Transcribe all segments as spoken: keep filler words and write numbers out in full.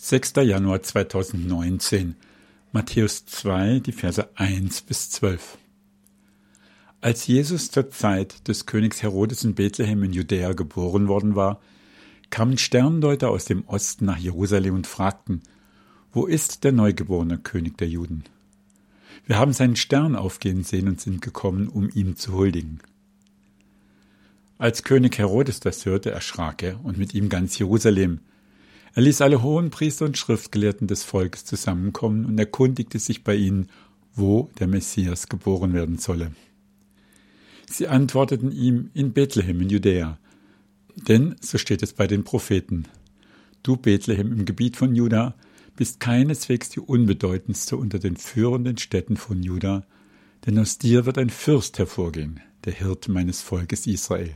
sechster Januar zweitausendneunzehn, Matthäus zwei, die Verse eins bis zwölf. Als Jesus zur Zeit des Königs Herodes in Bethlehem in Judäa geboren worden war, kamen Sterndeuter aus dem Osten nach Jerusalem und fragten: Wo ist der neugeborene König der Juden? Wir haben seinen Stern aufgehen sehen und sind gekommen, um ihm zu huldigen. Als König Herodes das hörte, erschrak er und mit ihm ganz Jerusalem. Er ließ alle Hohenpriester und Schriftgelehrten des Volkes zusammenkommen und erkundigte sich bei ihnen, wo der Messias geboren werden solle. Sie antworteten ihm: in Bethlehem in Judäa. Denn, so steht es bei den Propheten: Du Bethlehem im Gebiet von Juda bist keineswegs die unbedeutendste unter den führenden Städten von Juda, denn aus dir wird ein Fürst hervorgehen, der Hirte meines Volkes Israel.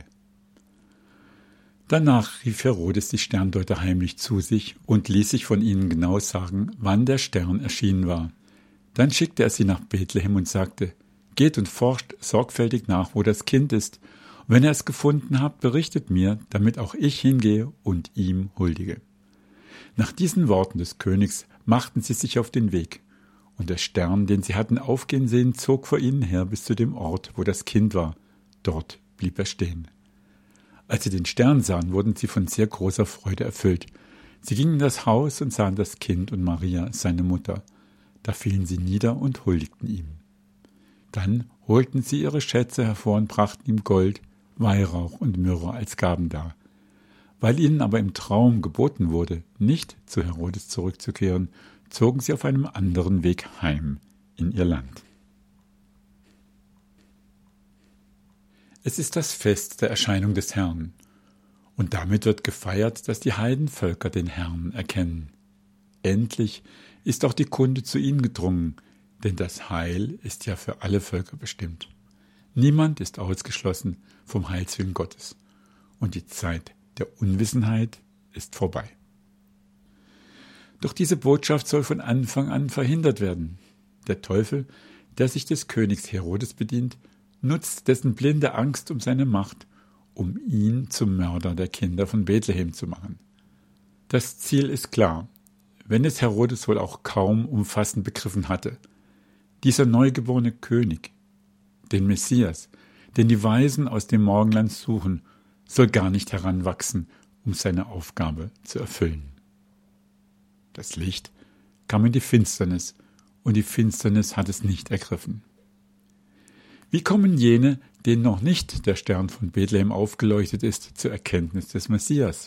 Danach rief Herodes die Sterndeuter heimlich zu sich und ließ sich von ihnen genau sagen, wann der Stern erschienen war. Dann schickte er sie nach Bethlehem und sagte: Geht und forscht sorgfältig nach, wo das Kind ist. Und wenn ihr es gefunden habt, berichtet mir, damit auch ich hingehe und ihm huldige. Nach diesen Worten des Königs machten sie sich auf den Weg. Und der Stern, den sie hatten aufgehen sehen, zog vor ihnen her bis zu dem Ort, wo das Kind war. Dort blieb er stehen. Als sie den Stern sahen, wurden sie von sehr großer Freude erfüllt. Sie gingen in das Haus und sahen das Kind und Maria, seine Mutter. Da fielen sie nieder und huldigten ihm. Dann holten sie ihre Schätze hervor und brachten ihm Gold, Weihrauch und Myrrhe als Gaben dar. Weil ihnen aber im Traum geboten wurde, nicht zu Herodes zurückzukehren, zogen sie auf einem anderen Weg heim in ihr Land. Es ist das Fest der Erscheinung des Herrn, und damit wird gefeiert, dass die Heidenvölker den Herrn erkennen. Endlich ist auch die Kunde zu ihnen gedrungen, denn das Heil ist ja für alle Völker bestimmt. Niemand ist ausgeschlossen vom Heilswillen Gottes, und die Zeit der Unwissenheit ist vorbei. Doch diese Botschaft soll von Anfang an verhindert werden. Der Teufel, der sich des Königs Herodes bedient, nutzt dessen blinde Angst um seine Macht, um ihn zum Mörder der Kinder von Bethlehem zu machen. Das Ziel ist klar, wenn es Herodes wohl auch kaum umfassend begriffen hatte. Dieser neugeborene König, den Messias, den die Weisen aus dem Morgenland suchen, soll gar nicht heranwachsen, um seine Aufgabe zu erfüllen. Das Licht kam in die Finsternis, und die Finsternis hat es nicht ergriffen. Wie kommen jene, denen noch nicht der Stern von Bethlehem aufgeleuchtet ist, zur Erkenntnis des Messias?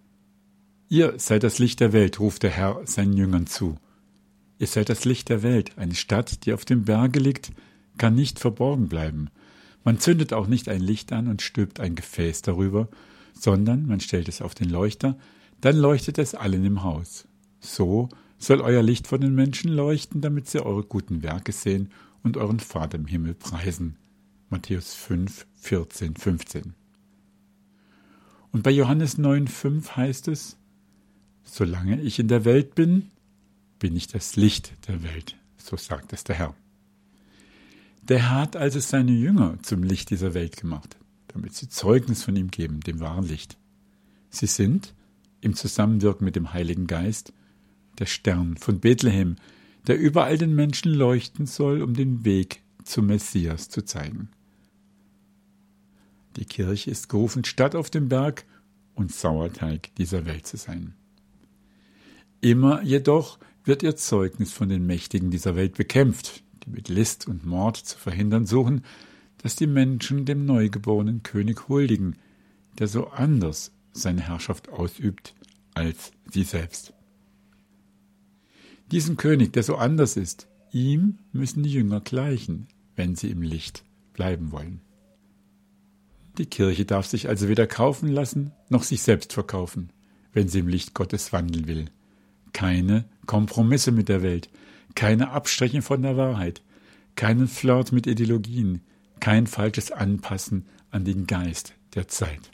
Ihr seid das Licht der Welt, ruft der Herr seinen Jüngern zu. Ihr seid das Licht der Welt. Eine Stadt, die auf dem Berge liegt, kann nicht verborgen bleiben. Man zündet auch nicht ein Licht an und stülpt ein Gefäß darüber, sondern man stellt es auf den Leuchter, dann leuchtet es allen im Haus. So soll euer Licht vor den Menschen leuchten, damit sie eure guten Werke sehen und euren Vater im Himmel preisen. Matthäus fünf, vierzehn, fünfzehn. Und bei Johannes neun, fünf heißt es: Solange ich in der Welt bin, bin ich das Licht der Welt, so sagt es der Herr. Der Herr hat also seine Jünger zum Licht dieser Welt gemacht, damit sie Zeugnis von ihm geben, dem wahren Licht. Sie sind, im Zusammenwirken mit dem Heiligen Geist, der Stern von Bethlehem, der überall den Menschen leuchten soll, um den Weg zum Messias zu zeigen. Die Kirche ist gerufen, Stadt auf dem Berg und Sauerteig dieser Welt zu sein. Immer jedoch wird ihr Zeugnis von den Mächtigen dieser Welt bekämpft, die mit List und Mord zu verhindern suchen, dass die Menschen dem neugeborenen König huldigen, der so anders seine Herrschaft ausübt als sie selbst. Diesem König, der so anders ist, ihm müssen die Jünger gleichen, wenn sie im Licht bleiben wollen. Die Kirche darf sich also weder kaufen lassen, noch sich selbst verkaufen, wenn sie im Licht Gottes wandeln will. Keine Kompromisse mit der Welt, keine Abstriche von der Wahrheit, keinen Flirt mit Ideologien, kein falsches Anpassen an den Geist der Zeit.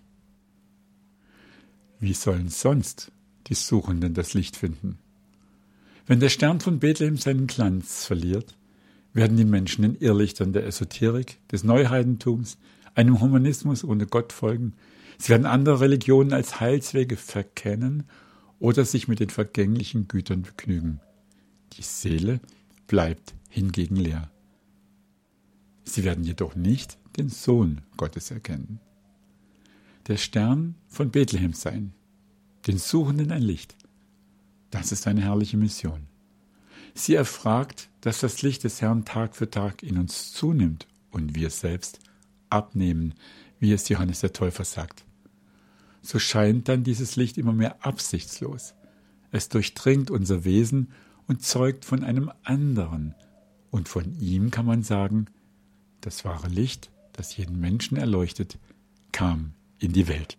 Wie sollen sonst die Suchenden das Licht finden? Wenn der Stern von Bethlehem seinen Glanz verliert, werden die Menschen den Irrlichtern der Esoterik, des Neuheidentums, einem Humanismus ohne Gott folgen. Sie werden andere Religionen als Heilswege verkennen oder sich mit den vergänglichen Gütern begnügen. Die Seele bleibt hingegen leer. Sie werden jedoch nicht den Sohn Gottes erkennen. Der Stern von Bethlehem sein, den Suchenden ein Licht. Das ist eine herrliche Mission. Sie erfragt, dass das Licht des Herrn Tag für Tag in uns zunimmt und wir selbst abnehmen, wie es Johannes der Täufer sagt. So scheint dann dieses Licht immer mehr absichtslos. Es durchdringt unser Wesen und zeugt von einem anderen. Und von ihm kann man sagen, das wahre Licht, das jeden Menschen erleuchtet, kam in die Welt.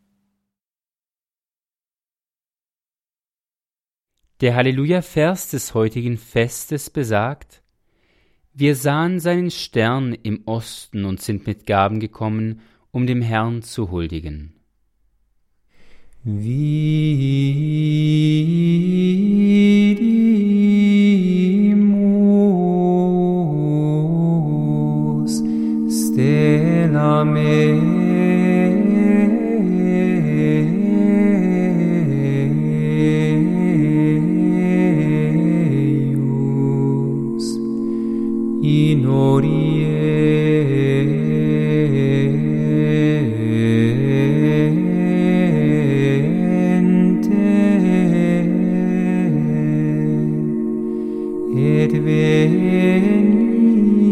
Der Halleluja-Vers des heutigen Festes besagt: Wir sahen seinen Stern im Osten und sind mit Gaben gekommen, um dem Herrn zu huldigen. Vidimus stella meius in et veni